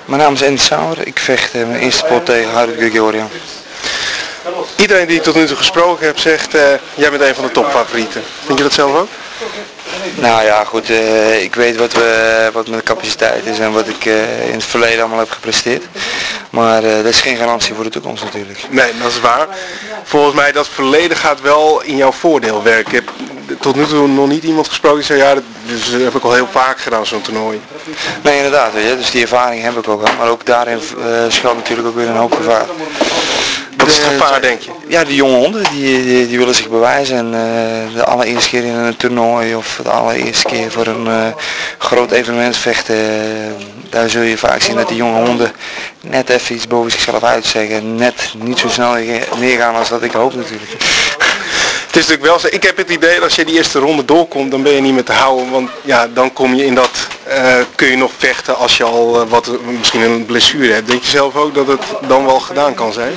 Mijn naam is Andy Sauer. Ik vecht mijn eerste pot tegen Harold Grigorian. Iedereen die ik tot nu toe gesproken heb zegt, jij bent een van de topfavorieten. Vind je dat zelf ook? Nou ja, goed. Ik weet wat mijn capaciteit is en wat ik in het verleden allemaal heb gepresteerd. Maar dat is geen garantie voor de toekomst natuurlijk. Nee, dat is waar. Volgens mij dat verleden gaat wel in jouw voordeel werken. Ik heb tot nu toe nog niet iemand gesproken die zei, ja, dat heb ik al heel vaak gedaan, zo'n toernooi. Nee, inderdaad. Weet je, dus die ervaring heb ik ook al. Maar ook daarin schuilt natuurlijk ook weer een hoop gevaar. Wat is het gevaar, denk je? Ja, de jonge honden die willen zich bewijzen en de allereerste keer in een toernooi of de allereerste keer voor een groot evenement vechten, daar zul je vaak zien dat die jonge honden net even iets boven zichzelf uitzeggen, net niet zo snel neergaan als dat ik hoop natuurlijk. Het is natuurlijk wel zo, ik heb het idee dat als je die eerste ronde doorkomt, dan ben je niet meer te houden, want ja, dan kom je in dat, kun je nog vechten als je al misschien een blessure hebt. Denk je zelf ook dat het dan wel gedaan kan zijn?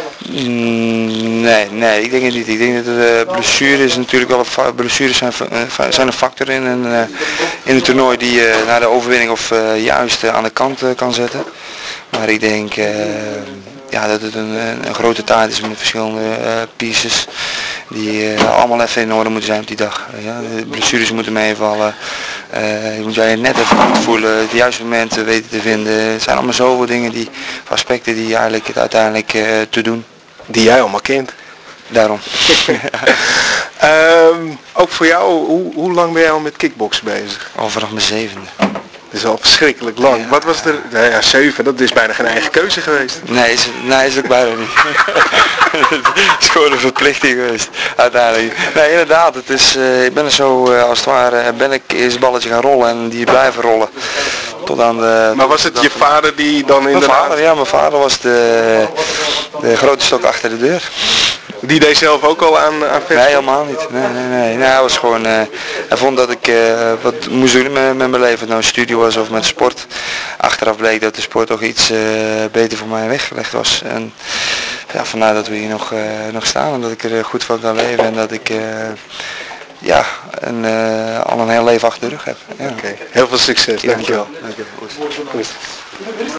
Nee, ik denk het niet. Ik denk dat de blessures natuurlijk wel blessures zijn een factor in een toernooi die je naar de overwinning of juist aan de kant kan zetten. Maar ik denk ja, dat het een grote taart is met verschillende pieces die allemaal even in orde moeten zijn op die dag. Ja, de blessures moeten meevallen. Je moet jij net even goed voelen, het juiste moment weten te vinden. Het zijn allemaal zoveel dingen aspecten die eigenlijk het uiteindelijk te doen. Die jij allemaal kent. Daarom. Ook voor jou, hoe lang ben jij al met kickboksen bezig? Al vanaf mijn 7e. Dat is al verschrikkelijk lang. Ja. Wat was er? Nou ja, 7, dat is bijna geen eigen keuze geweest. Nee, is het bijna niet. Het is gewoon een verplichting geweest, uiteindelijk. Nee, inderdaad, het is, ik ben er zo, als het ware, ben ik eerst het balletje gaan rollen en die blijven rollen. Tot aan de, maar was het je vader die dan inderdaad... Mijn vader was de grote stok achter de deur. Die deed zelf ook al aan vechten? Nee, helemaal niet. Nee. Hij was gewoon, hij vond dat ik wat moest doen met mijn leven. Het nou studie was of met sport. Achteraf bleek dat de sport toch iets beter voor mij weggelegd was. En ja, vandaar dat we hier nog staan en dat ik er goed van kan leven en dat ik ja, al een heel leven achter de rug heb. Ja. Okay. Heel veel succes, dankjewel. Dankjewel.